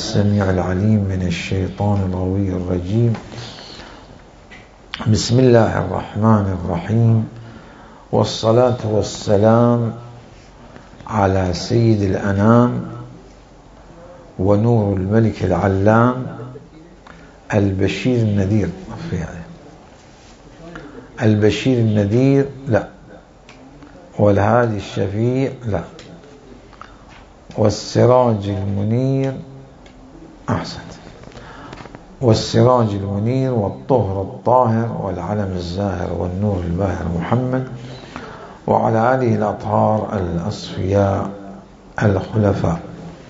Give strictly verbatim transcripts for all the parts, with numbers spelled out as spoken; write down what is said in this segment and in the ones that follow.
السميع العليم من الشيطان الغوي الرجيم. بسم الله الرحمن الرحيم، والصلاة والسلام على سيد الأنام ونور الملك العلام البشير النذير. البشير النذير لا، والهادي الشفيع لا، والسراج المنير أحسن، والسراج المنير والطهر الطاهر والعلم الزاهر والنور الباهر محمد وعلى آله الأطهار الأصفياء الخلفاء.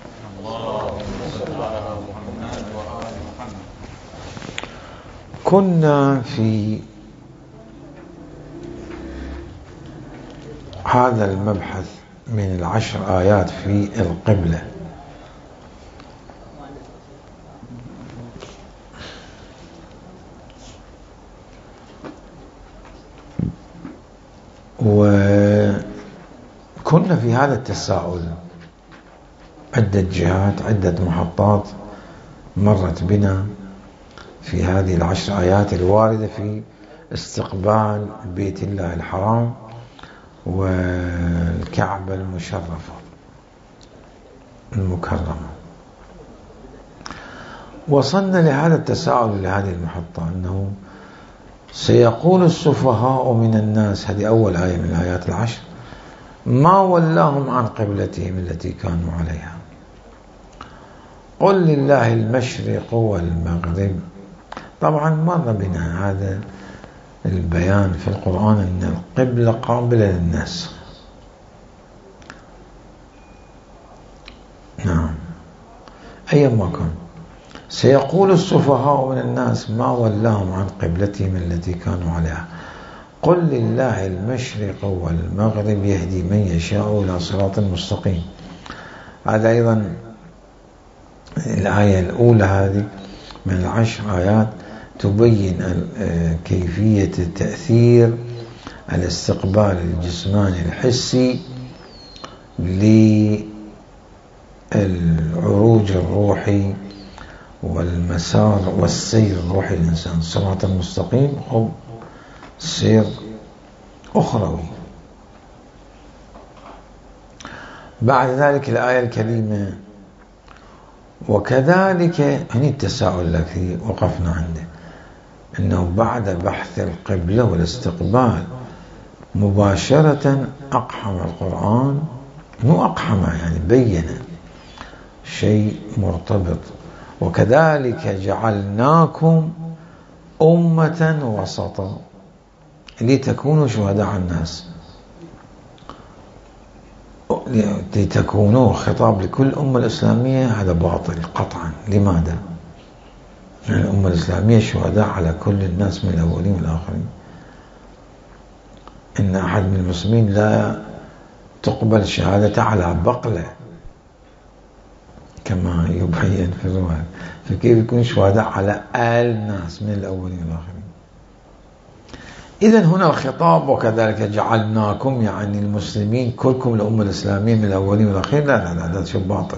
كنا في هذا المبحث من العشر آيات في القبلة، وكنا في هذا التساؤل عدة جهات، عدة محطات مرت بنا في هذه العشر آيات الواردة في استقبال بيت الله الحرام والكعبة المشرفة المكرمة. وصلنا لهذا التساؤل لهذه المحطة، أنه سيقول السفهاء من الناس، هذه أول آية من الآيات العشر، ما ولاهم عن قبلتهم التي كانوا عليها، قل لله المشرق والمغرب. طبعا مر بنا هذا البيان في القرآن أن القبلة قابلة للناس. نعم، أيما كان. سيقول السفهاء من الناس ما ولاهم عن قبلتهم التي كانوا عليها، قل لله المشرق والمغرب يهدي من يشاء إلى صراط مستقيم. هذا أيضا الآية الأولى هذه من العشر آيات تبين كيفية تأثير الاستقبال الجسماني الحسي للعروج الروحي والمسار والسير الروحي للإنسان. الصراط المستقيم أو سير أخروي. بعد ذلك الآية الكريمة وكذلك، هني التساؤل الذي وقفنا عنده، أنه بعد بحث القبلة والاستقبال مباشرة أقحم القرآن، مو أقحم يعني بين شيء مرتبط، وكذلك جعلناكم أمة وسطا لتكونوا شهداء على الناس. لتكونوا خطاب لكل أمة الإسلامية، هذا باطل قطعا. لماذا؟ لأن الأمة الإسلامية شهداء على كل الناس من الأولين والآخرين. إن أحد من المسلمين لا تقبل شهادة على بقلة كما يبين في الرواية، فكيف يكون شهداء على آل الناس من الأولين والآخرين؟ إذن هنا الخطاب وكذلك جعلناكم، يعني المسلمين كلكم الأمة الإسلامية من الأولين والآخرين. لا لا لا، هذا شيء باطل.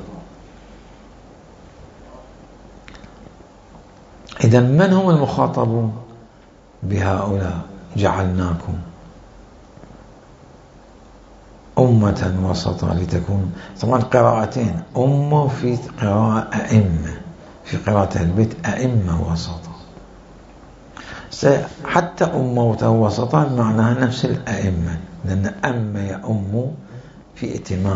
إذن من هم المخاطبون بهؤلاء؟ جعلناكم أمة وسطا لتكون، طبعا قراءتين، أمة في قراءة أئمة، في قراءة البيت أئمة وسطا. حتى أمة وسطا معناها نفس الأئمة، لأن أم يأم في ائتمام.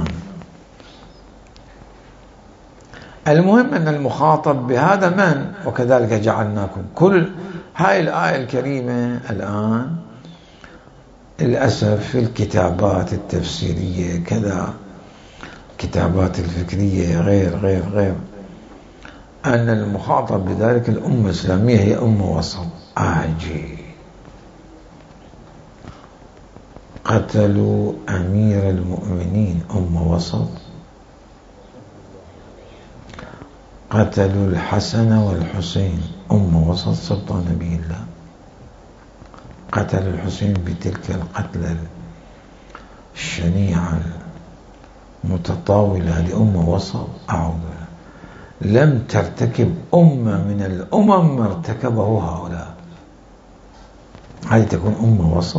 المهم أن المخاطب بهذا من؟ وكذلك جعلناكم. كل هاي الآية الكريمة الآن للأسف في الكتابات التفسيرية كذا، كتابات الفكرية غير غير غير أن المخاطب بذلك الأمة الإسلامية هي أمة وسط. آجي قتلوا أمير المؤمنين، أمة وسط. قتلوا الحسن والحسين، أمة وسط، سلطان نبي الله. قتل الحسين بتلك القتلة الشنيعة المتطاولة لأمة وسط. أعوذ بالله. لم ترتكب أمة من الأمم ما ارتكبه هؤلاء. هذه تكون أمة وسط.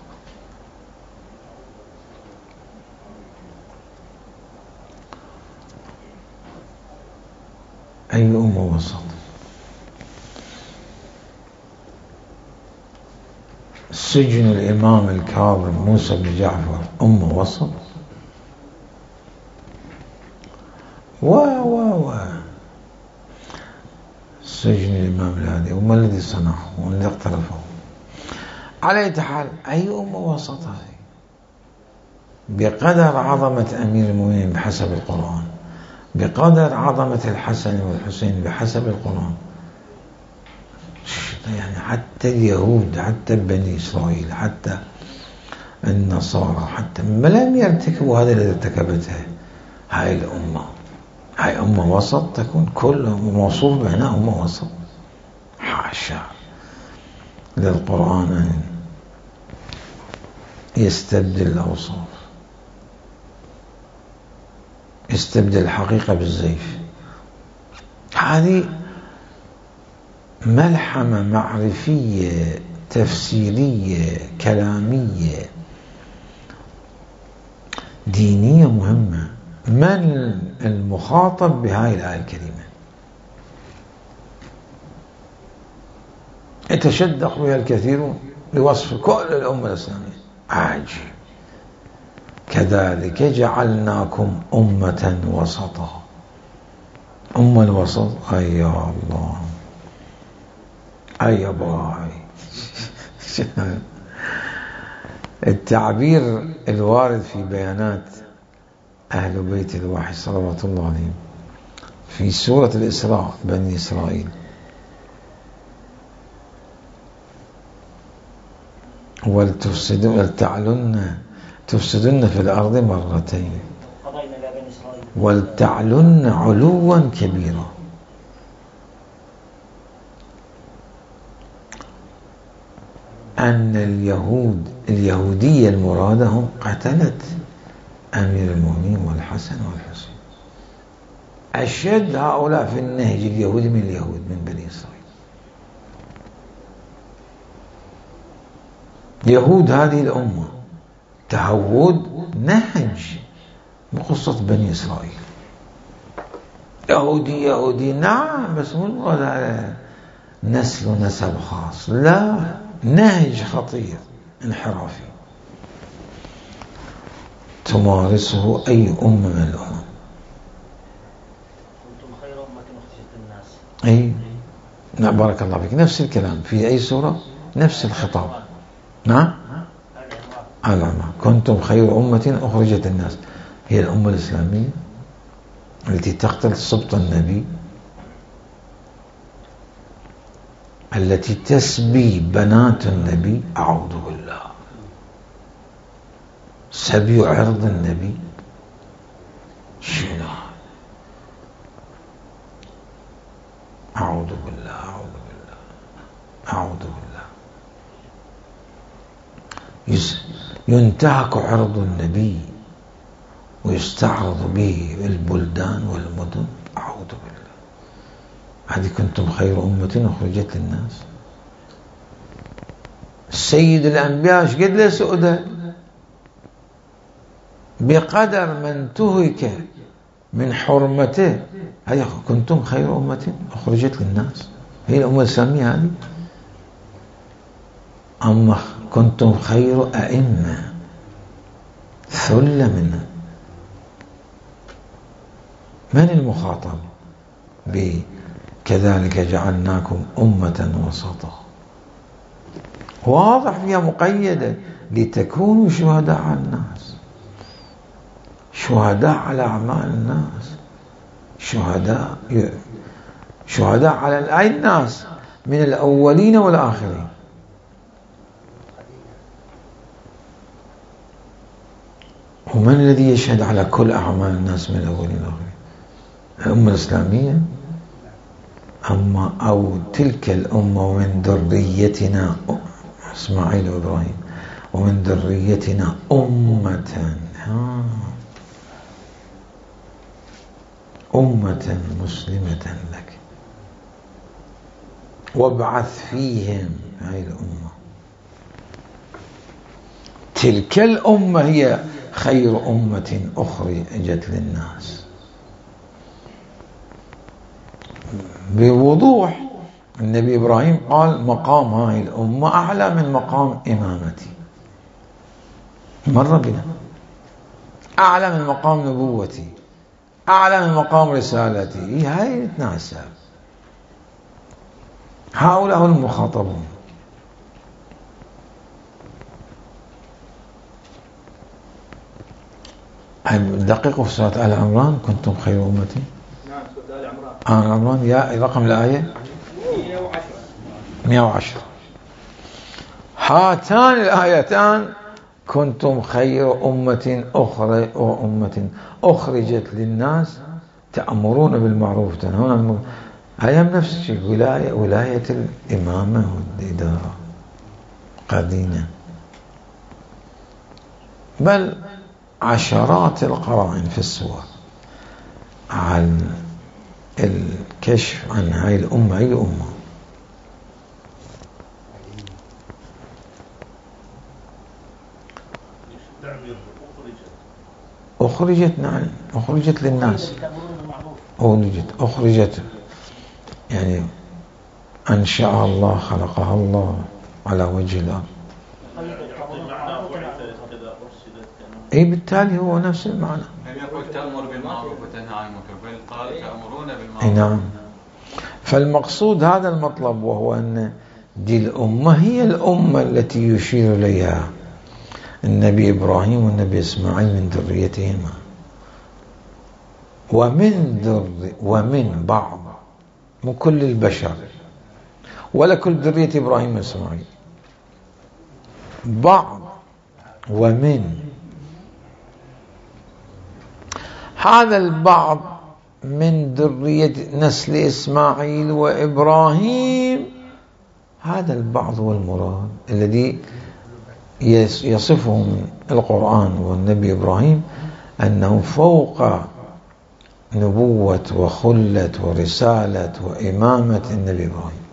أي أمة وسط؟ سجن الإمام الكاظم موسى بن جعفر أمة وسط. و و و سجن الإمام الهادي وما الذي صنعه والذي اقترفه. على أي حال أي أمة وسط هذه؟ بقدر عظمة أمير المؤمنين بحسب القرآن، بقدر عظمة الحسن والحسين بحسب القرآن، يعني حتى اليهود، حتى بني إسرائيل، حتى النصارى، حتى ما لم يرتكبوا هذا الذي ارتكبته هاي الأمة. هاي أمة وسط تكون كل موصوف بأنها أمة وسط. حاشا للقرآن أن يستبدل الأوصاف، يستبدل الحقيقة بالزيف. هذه ملحمة معرفية تفسيرية كلامية دينية مهمة. من المخاطب بهاي الآية الكريمة؟ يتشدق بها الكثيرون لوصف كل الأمة الإسلامية. عجيب. كذلك جعلناكم أمة وسطا. أمة الوسط، أي يا الله، أي باي. التعبير الوارد في بيانات أهل بيت الوحي صلوات الله عليهم في سورة الإسراء بني إسرائيل: ولتفسدن ولتعلن تفسدن في الأرض مرتين ولتعلن علوا كبيرا. أن اليهود اليهودية المرادة هم قتلت أمير المؤمنين والحسن والحسين. أشد هؤلاء في النهج اليهودي من اليهود من بني إسرائيل. يهود هذه الأمة تهود نهج بقصة بني إسرائيل. يهودي يهودي نعم، بس مو المراد على نسل ونسب خاص، لا، نهج خطير انحرافي تمارسه أي أمة من الأمم. كنتم خير أمة أخرجت للناس. أي نعم، بارك الله فيك. نفس الكلام في أي سورة، نفس الخطاب. نعم، العمى. كنتم خير أمة أخرجت الناس، هي الأمة الإسلامية التي تقتل سبط النبي، التي تسبي بنات النبي. أعوذ بالله. سبي عرض النبي. شنو؟ أعوذ بالله أعوذ بالله أعوذ بالله. ينتهك عرض النبي ويستعرض به البلدان والمدن. أعوذ بالله. هذه كنتم خير أمة أخرجت للناس. سيد الأنبياء ايش قد له سؤدة؟ بقدر ما انتهك من حرمته. هذه كنتم خير أمة أخرجت للناس، هي الأمة الإسلامية هذه. أما كنتم خير أئمة، ثلة منها. من المخاطب بكذلك جعلناكم أمة وسطا؟ واضح فيها مقيدة: لتكونوا شهداء على الناس. شهداء على أعمال الناس، شهداء شهداء على أي الناس من الأولين والآخرين. ومن الذي يشهد على كل أعمال الناس من الأولين والآخرين؟ الأمة الإسلامية. أما أو تلك الأمة ومن ذريتنا إسماعيل وإبراهيم ومن ذريتنا أمة. أمة مسلمة لك وابعث فيهم هاي الأمة. تلك الأمة هي خير أمة أخرجت للناس. بوضوح النبي إبراهيم قال مقام هاي الأمة أعلى من مقام إمامتي، مر بنا، أعلى من مقام نبوتي، أعلى من مقام رسالتي. هاي نتناسب، هؤلاء هم المخاطبون. دقيقوا في سورة آل عمران كنتم خير أمة. نعم سورة آل عمران. آل عمران يا رقم الآية مئة وعشرة. هاتان الآيتان كنتم خير أمة أخرى وأمة أخرجت للناس تأمرون بالمعروف وتنهون عن المنكر. هي نفس الشيء، ولاية ولاية الإمامة والإدارة قديمة، بل عشرات القرائن في السور عن الكشف عن هاي الأمة. أي أمة؟ أخرجت، نعم أخرجت للناس، أخرجت أخرجت يعني أنشأها الله، خلقها الله على وجه الأرض. أي بالتالي هو نفس المعنى. لم يقل تأمر بالمعروف وتنهى عن المنكر، بل قال تأمرون بالمعروف. نعم. فالمقصود هذا المطلب، وهو أن دي الأمة هي الأمة التي يشير إليها النبي إبراهيم والنبي إسماعيل من ذريتهما، ومن ذر ومن بعض، من كل البشر، ولا كل ذرية إبراهيم وإسماعيل، بعض ومن. هذا البعض من ذرية نسل إسماعيل وإبراهيم، هذا البعض هو المراد الذي يصفهم القرآن والنبي إبراهيم أنه فوق نبوة وخلة ورسالة وإمامة النبي إبراهيم.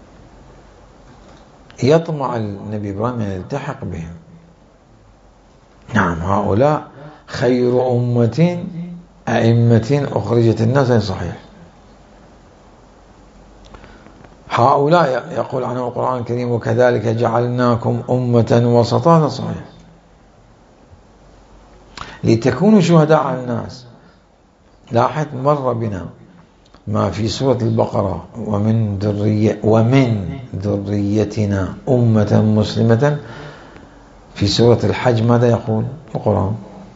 يطمع النبي إبراهيم أن يلتحق بهم. نعم، هؤلاء خير أمة أئمة أخرجت الناس، صحيح. هؤلاء يقول عنهم القرآن الكريم وكذلك جعلناكم أمة وسطا، صحيح، لتكونوا شهداء على الناس. لاحظ مر بنا ما في سورة البقرة ومن ذرية ومن ذريتنا أمة مسلمة. في سورة الحج ماذا يقول القرآن؟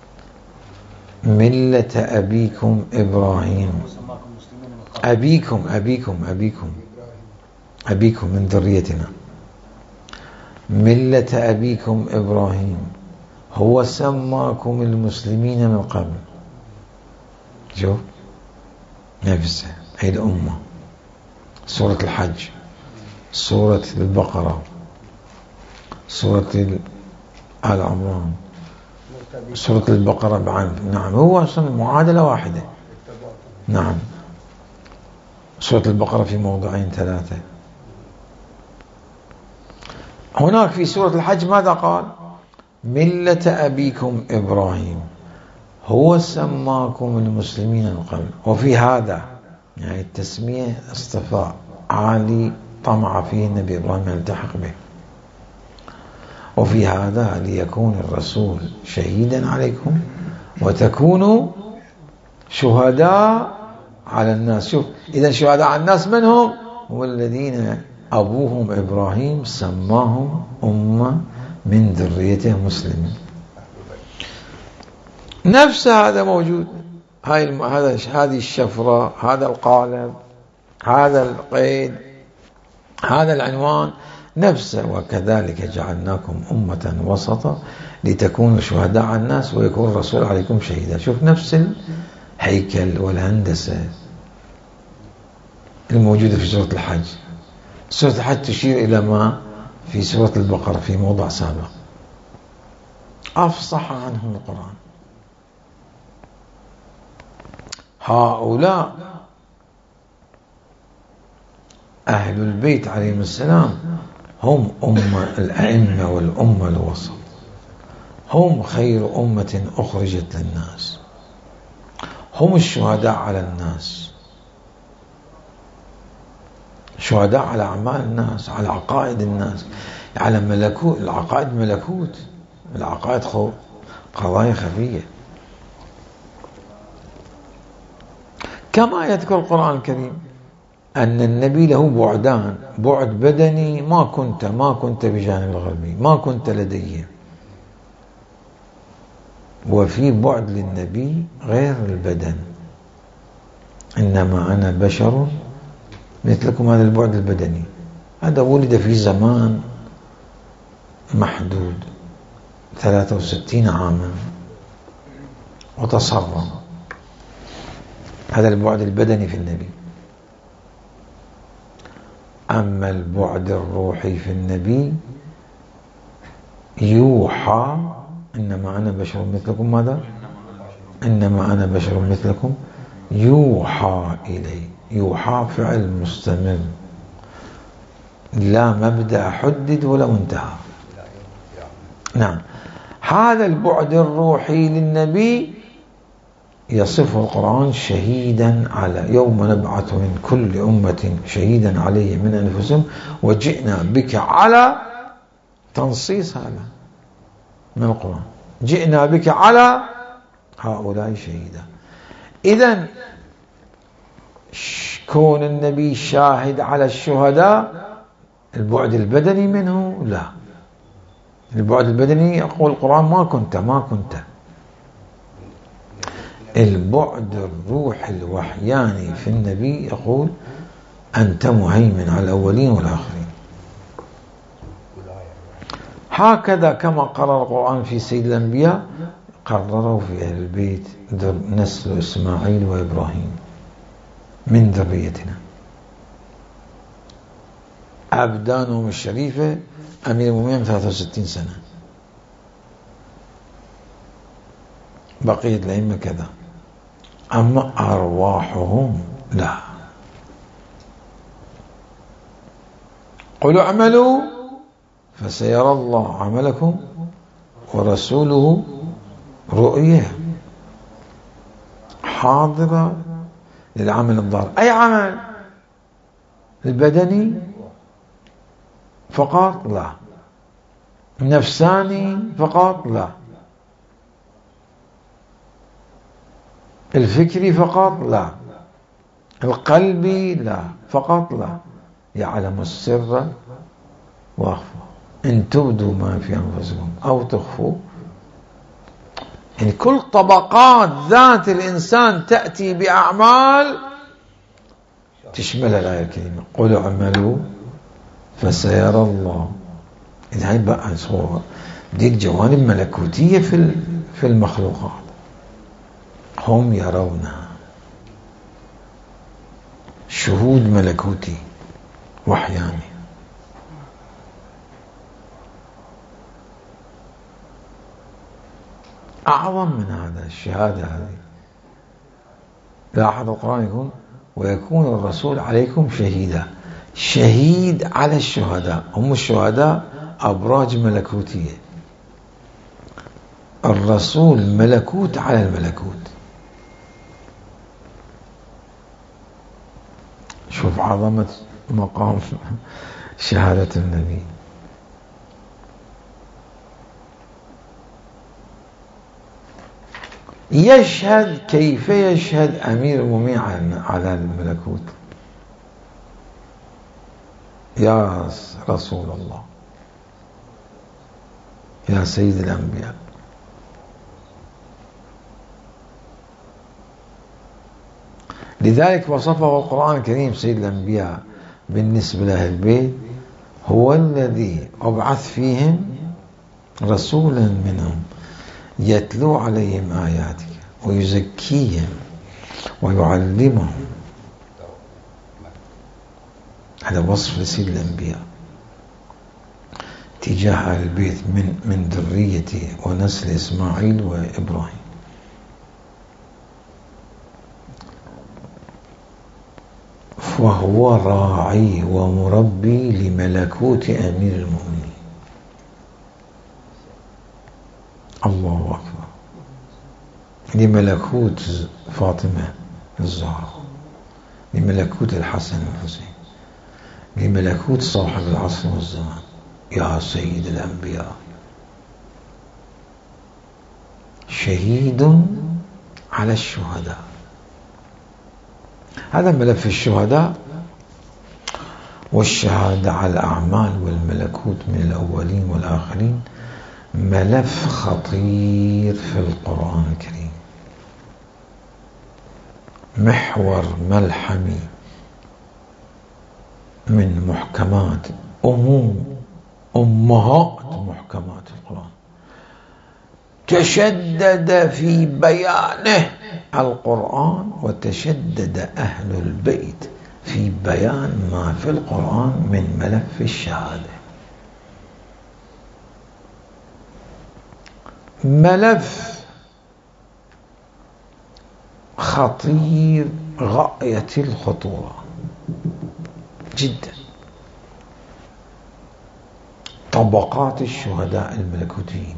ملة أبيكم إبراهيم. أبيكم أبيكم أبيكم أبيكم من ذريتنا، ملة أبيكم إبراهيم هو سماكم المسلمين من قبل. شوف نفسه، هي الأمة. سورة الحج، سورة البقرة، سورة آل عمران، سورة البقرة بعين. نعم، هو أصلا معادلة واحدة. نعم، سورة البقرة في موضعين ثلاثة. هناك في سورة الحج ماذا قال؟ ملة أبيكم إبراهيم هو سماكم المسلمين من قبل. وفي هذا يعني التسمية اصطفاء عالي طمع فيه النبي إبراهيم يلتحق به. وفي هذا ليكون الرسول شهيدا عليكم وتكونوا شهداء على الناس. شوف، إذا شهداء على الناس من هم؟ هم الذين أبوهم إبراهيم سماهم أمة من ذريته مسلمين. نفس هذا موجود، هاي هذا هذه الشفرة، هذا القالب، هذا القيد، هذا العنوان نفسه. وكذلك جعلناكم أمة وسطا لتكونوا شهداء على الناس ويكون الرسول عليكم شهيدا. شوف نفس الهيكل والهندسة الموجودة في سورة الحج. سورة الحج تشير إلى ما في سورة البقرة في موضع سابق، أفصح عنه القرآن. هؤلاء أهل البيت عليهم السلام هم أمة الأئمة والأمة الوسط، هم خير أمة أخرجت للناس، هم الشهداء على الناس، شهداء على أعمال الناس، على عقائد الناس، على ملكوت. العقائد ملكوت، العقائد قضايا خفية. كما يذكر القرآن الكريم أن النبي له بعدان، بعد بدني ما كنت ما كنت بجانب الغربي، ما كنت لديهم، وفي بعد للنبي غير البدن، إنما أنا بشر مثلكم. هذا البعد البدني، هذا ولد في زمان محدود ثلاثة وستين عاما وتصرم، هذا البعد البدني في النبي. أما البعد الروحي في النبي يوحى، إنما أنا بشر مثلكم. ماذا؟ إنما أنا بشر مثلكم يوحى إلي. يوحى فعل مستمر، لا مبدأ حدد ولا منتهى. نعم، هذا البعد الروحي للنبي يصفه القرآن شهيدا على يوم نبعث من كل أمة شهيدا عليه من أنفسهم وجئنا بك على، تنصيص هذا من القرآن، جئنا بك على هؤلاء شهيدا. إذن كون النبي شاهد على الشهداء البعد البدني منه لا، البعد البدني يقول القرآن ما كنت ما كنت البعد الروح الوحياني في النبي يقول أنت مهيمن على الأولين والآخرين. هكذا كما قرر القرآن في سيد الأنبياء قرره في أهل البيت نسل إسماعيل وإبراهيم من ذريتنا، أبدانهم الشريفة أمير المؤمنين ثلاثة وستين سنة، بقية الأئمة كذا، أما أرواحهم لا. قل اعملوا فسيرى الله عملكم ورسوله رؤية حاضرة للعمل الضار. أي عمل؟ البدني فقط لا، نفساني فقط لا، الفكري فقط لا، القلبي لا، فقط لا. يعلم السر واخفى إن تبدوا ما في أنفسكم أو تخفوا. يعني كل طبقات ذات الإنسان تأتي بأعمال تشمل الآية الكريمة. قل اعملوا فسيرى الله. إذا هاي بقى صورة دي الجوانب ملكوتية في في المخلوقات، هم يرونها، شهود ملكوتي وحياني. أعظم من هذا الشهادة هذه. لاحظ القرآن يقول ويكون الرسول عليكم شهيدا، شهيد على الشهداء. هم الشهداء أبراج ملكوتية، الرسول ملكوت على الملكوت. شوف عظمة مقام شهادة النبي. يشهد، كيف يشهد أمير المؤمنين على الملكوت؟ يا رسول الله، يا سيد الأنبياء، لذلك وصفه القرآن الكريم سيد الأنبياء بالنسبة لأهل البيت هو الذي أبعث فيهم رسولا منهم يتلو عليهم آياتك ويزكيهم ويعلمهم. هذا وصف لسيد الأنبياء تجاه أهل البيت من من ذريته ونسل إسماعيل وإبراهيم. هو راعي ومربي لملكوت أمير المؤمنين. الله أكبر. لملكوت فاطمة الزهراء، لملكوت الحسن والحسين، لملكوت صاحب العصر والزمان يا سيد الأنبياء. شهيد على الشهداء. هذا ملف الشهداء والشهادة على الأعمال والملكوت من الأولين والآخرين ملف خطير في القرآن الكريم، محور ملحمي من محكمات أموم أمهات محكمات القرآن، تشدد في بيانه القرآن وتشدد أهل البيت في بيان ما في القرآن من ملف الشهادة. ملف خطير غاية الخطورة جدا. طبقات الشهداء الملكوتيين،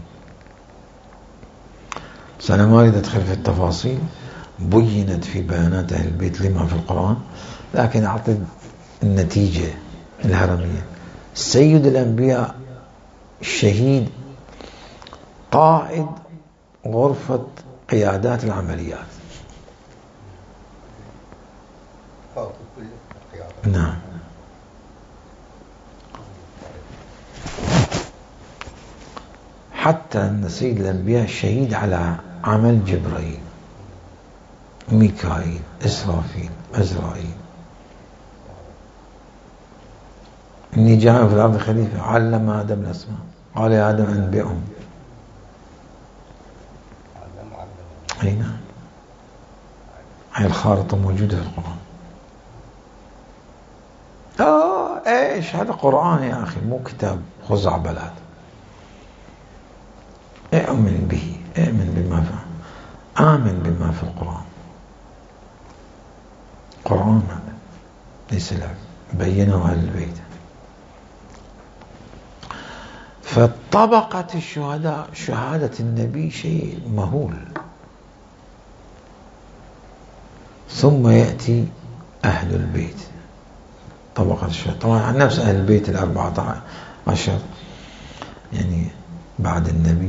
أنا ما أريد أدخل في التفاصيل، بينت في بيانات أهل البيت لما في القرآن، لكن أعطي النتيجة الهرمية. سيد الأنبياء الشهيد قائد غرفة قيادات العمليات. نعم. حتى أن سيد الأنبياء شهيد على عمل جبرائيل، ميكائيل، إسرافيل، أزرائيل. إني جاء في الأرض خليفة، علم آدم الأسماء، قال يا آدم أنبئهم. أي نعم، هاي الخارطة موجودة في القرآن. آه إيش هذا قرآن يا أخي، مو كتاب خزعبلات. اؤمن به، اؤمن بما فيه، آمن بما في القرآن. قرآن ليس لعب، بينه أهل البيت. فطبقة الشهداء، شهادة النبي شيء مهول. ثم يأتي أهل البيت، طبقة الشهداء. طبعا عن نفس أهل البيت الأربعة عشر يعني بعد النبي،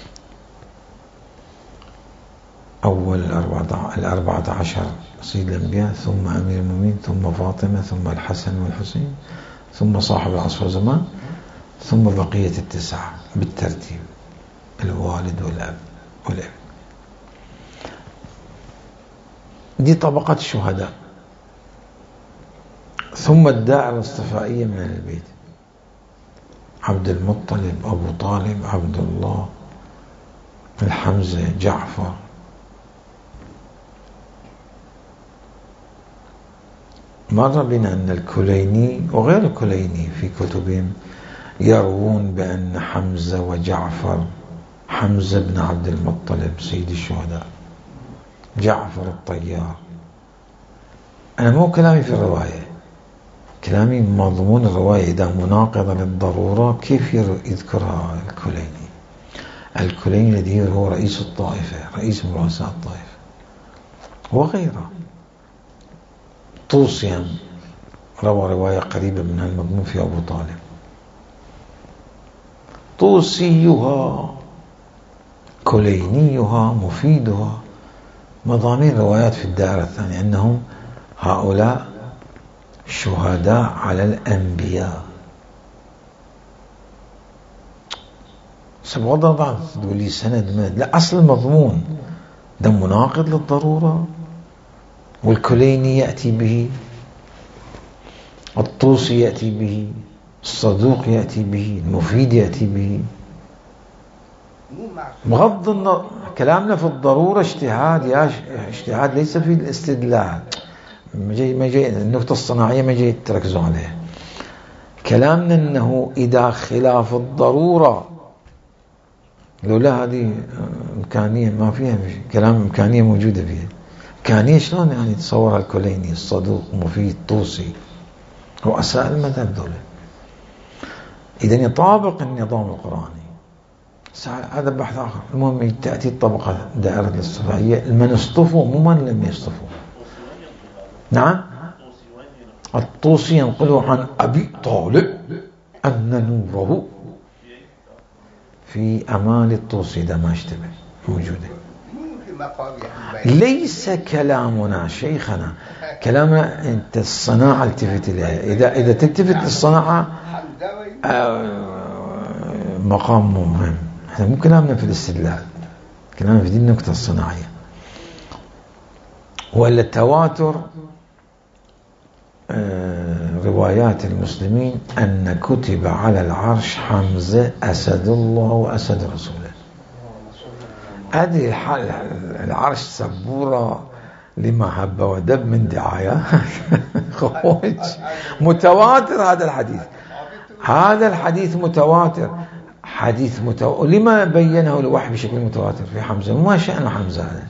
أول الأربعة عشر سيد الأنبياء، ثم أمير المؤمنين، ثم فاطمة، ثم الحسن والحسين، ثم صاحب العصر والزمان، ثم بقية التسعة بالترتيب، الوالد والأب والابن. دي طبقة الشهداء. ثم الدائرة الاصطفائية من أهل البيت، عبد المطلب، أبو طالب، عبد الله، الحمزة، جعفر. مر بنا أن الكليني وغير الكليني في كتبهم يروون بأن حمزة وجعفر، حمزة بن عبد المطلب سيد الشهداء، جعفر الطيار. أنا مو كلامي في الرواية، كلامي مضمون الرواية. إذا مناقضة للضرورة كيف يذكرها الكليني؟ الكليني الذي هو رئيس الطائفة، رئيس من رؤساء الطائفة وغيره. طوسيان روى رواية قريبة من المضمون في أبو طالب. طوسيها، كلينيها، مفيدها، مضامين روايات في الدائرة الثانية أنهم هؤلاء شهداء على الأنبياء. سبب بعض تقول لي سند من لا، أصل المضمون ده مناقض للضرورة، والكليني يأتي به، الطوسي يأتي به، الصدوق يأتي به، المفيد يأتي به. بغض النظر كلامنا في الضرورة اجتهاد، يا اجتهاد ليس في الاستدلال. ما جاي ما جاي النقطة الصناعية ما جاي تركزوا عليها. كلامنا أنه إذا خلاف الضرورة، لولا هذه إمكانية ما فيها كلام، إمكانية موجودة فيها. كان شلون يعني تصور الكليني الصدوق مفيد طوسي رؤساء المذهب دول إذا يطابق النظام القرآني. هذا بحث آخر. المهم تأتي الطبقة دائرة الاصطفائية، من اصطفوا مو من لم يصطفوا. نعم الطوسي ينقل عن أبي طالب أن نوره في أمال الطوسي، ده ما اشتبه موجودة. ليس كلامنا شيخنا، كلامنا أنت الصناعة التفت إليها. إذا إذا تلتفت للصناعة مقام مهم. احنا مو كلامنا في الاستدلال، كلامنا في دي النكتة الصناعية. ولا التواتر روايات المسلمين أن كتب على العرش حمزة أسد الله وأسد رسوله. هذه العرش سبورة لما هب ودب من دعاية خوج متواتر. هذا الحديث هذا الحديث متواتر، حديث متواتر. لما بينه الوحي بشكل متواتر في حمزة؟ ما شأن حمزة هذا؟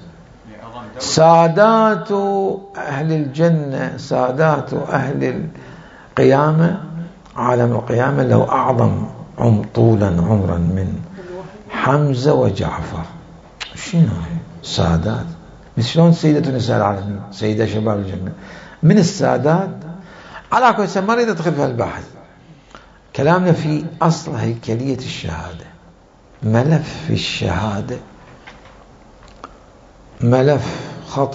سادات أهل الجنة، سادات أهل القيامة، عالم القيامة له أعظم عم طولا عمرا من حمزة وجعفر. شنو سادات؟ مثل شلون سيدة نساء العالمين، سيدة شباب الجنة من السادات. على كل حال ما أريد أدخل في البحث. كلامنا في أصل هيكلية الشهادة. ملف الشهادة ملف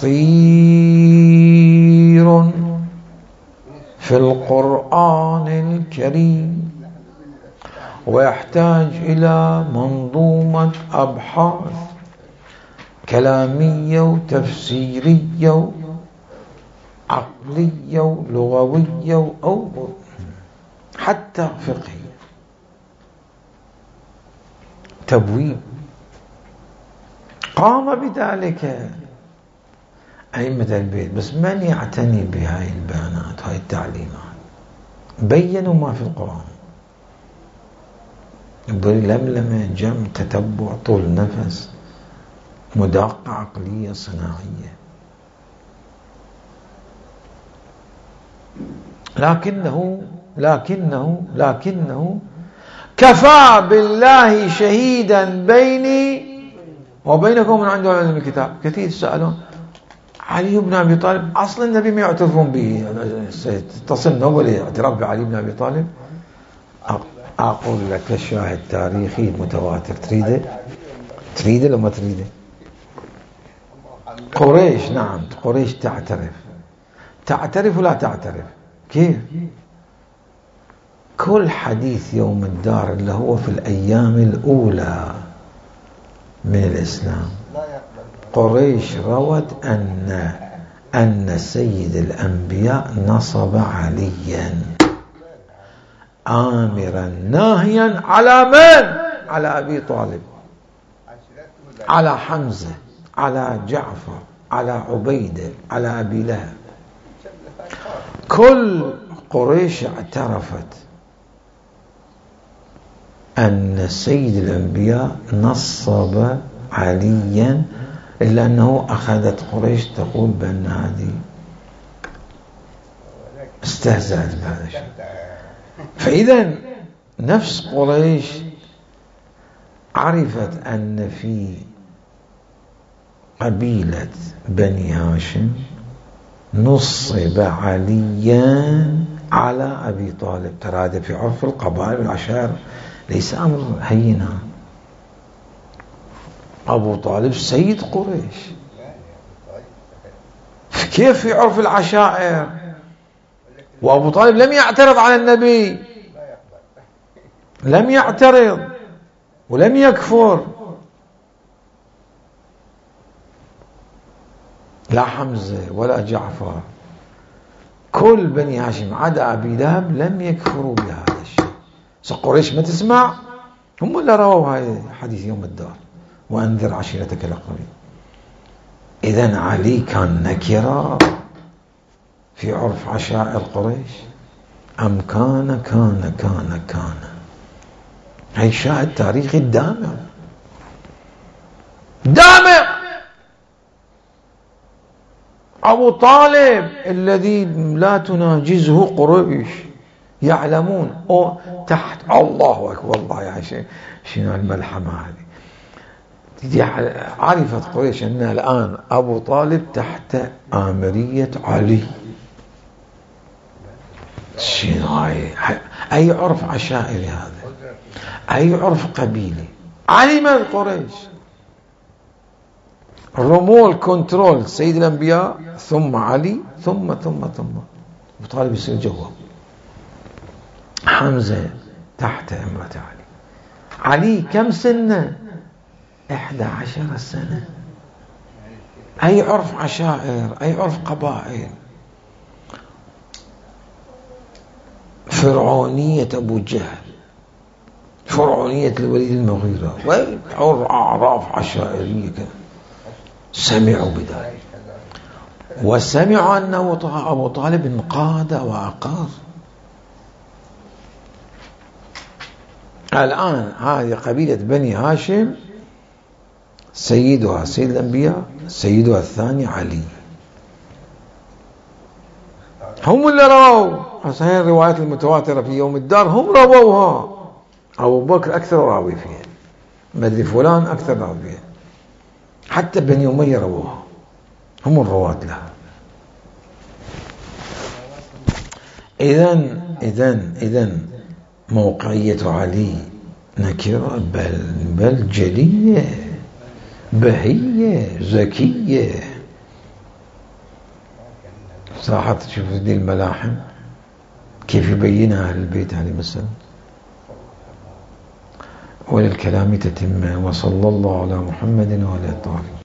خطير في القرآن الكريم، ويحتاج إلى منظومة أبحاث كلامية وتفسيرية وعقلية ولغوية أو حتى فقهية، تبويب. قام بذلك أئمة البيت، بس من يعتني بهاي البيانات، هاي التعليمات؟ بينوا ما في القرآن، لملمة، جمع، تتبع، طول نفس، مداقة عقلية صناعية. لكنه لكنه لكنه كفى بالله شهيدا بيني وبينكم من عنده علم الكتاب. كثير سألون علي بن أبي طالب، أصلا النبي ما يعترفون به، تصل أول اعتراف بعلي بن أبي طالب. أقول لك شاهد تاريخي متواتر، تريده تريده لو ما تريده. قريش، نعم قريش تعترف تعترف ولا تعترف؟ كيف؟ كل حديث يوم الدار اللي هو في الأيام الأولى من الإسلام، قريش روت أن أن سيد الأنبياء نصب عليا آمرا ناهيا على من؟ على أبي طالب، على حمزة، على جعفر، على عبيدة، على أبي لهب. كل قريش اعترفت أن سيد الأنبياء نصب عليا، إلا أنه أخذت قريش تقول بأن هذه استهزأت بهذا الشيء. فإذا نفس قريش عرفت أن في قبيلة بني هاشم نصب عليا على أبي طالب. ترى هذا في عرف القبائل والعشائر ليس أمر هينا. أبو طالب سيد قريش، كيف في عرف العشائر؟ وأبو طالب لم يعترض على النبي، لم يعترض ولم يكفر. لا حمزة ولا جعفر، كل بني هاشم عدا أبي لهب لم يكفروا بهذا الشيء. قريش ما تسمع، هم اللي رووا هذا حديث يوم الدار، وأنذر عشيرتك الأقربين. إذن علي كان نكرة في عرف عشائر قريش، أم كان كان كان كان هي شاهد تاريخي دامغ دامغ. أبو طالب الذي لا تناجزه قريش يعلمون أو تحت الله أكبر الله يا شيء شنو الملحمة هذه. عرفت قريش أن الآن أبو طالب تحت آمرية علي. شنو أي عرف عشائري هذا، أي عرف قبيلي. علمت قريش رمول كنترول سيد الأنبياء ثم علي ثم ثم ثم أبو طالب يصير جوا. حمزة تحت إمرة علي. علي كم سنة؟ إحدى عشر سنة. أي عرف عشائر، أي عرف قبائل. فرعونية أبو جهل، فرعونية الوليد المغيرة، وأعراف عشائرية كذا. سمعوا بذلك وسمعوا أن أبو طالب انقاد وأقار. الآن هذه قبيلة بني هاشم سيدها سيد الأنبياء، سيدها الثاني علي. هم اللي رووا. صحيح الروايات المتواترة في يوم الدار هم رووها. أبو بكر أكثر راوي فيها، مدري فلان أكثر راوي فيها، حتى بني أمية رووها، هم الرواة لها. إذن إذن إذن موقعية علي نكرة بل بل جلية بهية ذكية. صراحة تشوف دي الملاحم كيف يبينها أهل البيت عليه السلام. وللكلام تتم. وصلى الله على محمد وعلى آله.